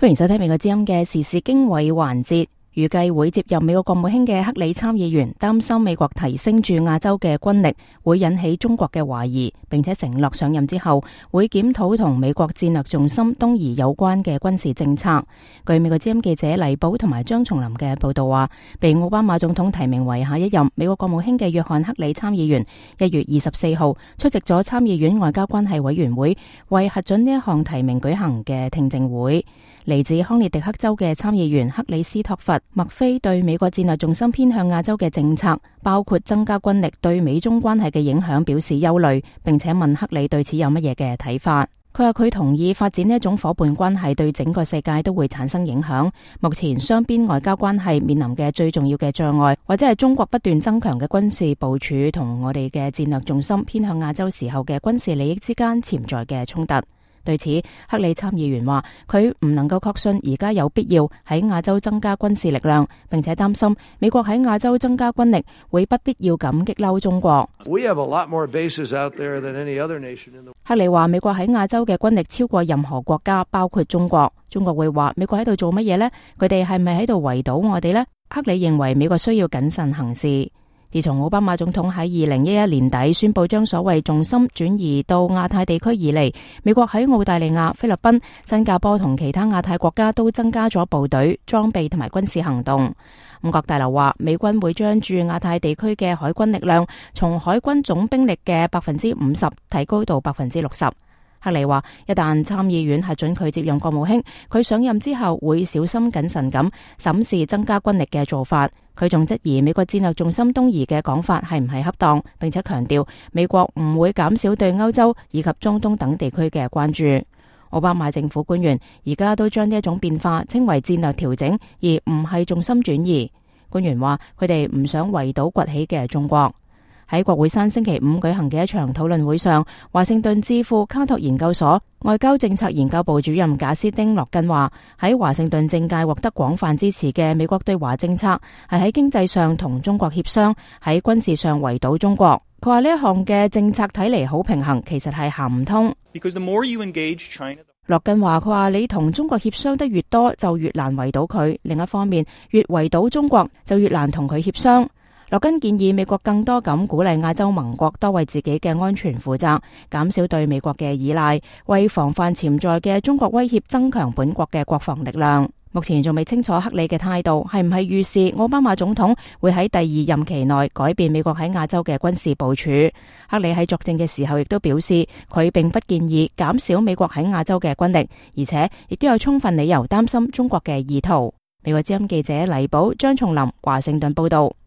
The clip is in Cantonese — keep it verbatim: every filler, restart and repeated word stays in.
歡迎收聽美國之音嘅時事經緯環節。預計會接任美國國務卿嘅克里參議員擔心美國提升駐亞洲嘅軍力會引起中國嘅懷疑，並且承諾上任之後會檢討同美國戰略重心東移有關嘅軍事政策。據美國之音記者黎寶同埋張松林嘅報道話，被奧巴馬總統提名為下一任美國國務卿嘅約翰克里參議員一月二十四號出席咗參議院外交關係委員會為核准呢一項提名舉行嘅聽證會。嚟自康涅狄克州嘅參議員克里斯托弗麥菲對美國戰略重心偏向亞洲嘅政策，包括增加軍力對美中關係嘅影響表示憂慮，並且問克里對此有乜嘢嘅睇法。佢話佢同意發展呢一種夥伴關係對整個世界都會產生影響。目前雙邊外交關係面臨嘅最重要嘅障礙，或者係中國不斷增強嘅軍事部署同我哋嘅戰略重心偏向亞洲時候嘅軍事利益之間潛在嘅衝突。對此，克里參議員話佢唔能夠確信而家有必要喺亞洲增加軍事力量，並且擔心美國喺亞洲增加軍力會不必要咁激嬲中國。克里話美國喺亞洲嘅軍力超過任何國家，包括中國。中國會話美國喺度做乜嘢呢？佢哋係咪喺度圍堵我哋呢？克里認為美國需要謹慎行事。自從奧巴馬總統喺二零一一年底宣布將所謂重心轉移到亞太地區以嚟，美國喺澳大利亞、菲律賓、新加坡同其他亞太國家都增加咗部隊、裝備同埋軍事行動。五角大樓話，美軍會將駐亞太地區嘅海軍力量從海軍總兵力嘅百分之五十提高到百分之六十。克里話，一旦參議院核准佢接任國務卿，佢上任之後會小心謹慎咁審視增加軍力嘅做法。佢仲質疑美國戰略重心東移嘅講法係唔係恰當，並且強調美國唔會減少對歐洲以及中東等地區嘅關注。奧巴馬政府官員而家都將呢一種變化稱為戰略調整，而唔係重心轉移。官員話佢哋唔想圍堵崛起嘅中國。喺國會山星期五舉行嘅一場討論會上，華盛頓智庫卡托研究所外交政策研究部主任賈斯丁諾根話，喺華盛頓政界獲得廣泛支持嘅美國對華政策係喺經濟上同中國協商，喺軍事上圍堵中國。佢話呢一項嘅政策睇嚟好平衡，其實係行唔通。諾根話佢話你同中國協商得越多，就越難圍堵佢；另一方面，越圍堵中國，就越難同佢協商。諾根建議美國更多咁鼓勵亞洲盟國多為自己嘅安全負責，減少對美國嘅依賴，為防範潛在嘅中國威脅增強本國嘅國防力量。目前仲未清楚克里嘅態度係唔係預示奧巴馬總統會喺第二任期內改變美國喺亞洲嘅軍事部署。克里喺作證嘅時候亦都表示，佢並不建議減少美國喺亞洲嘅軍力，而且亦都有充分理由擔心中國嘅意圖。美國之音記者黎寶、張松林華盛頓報道。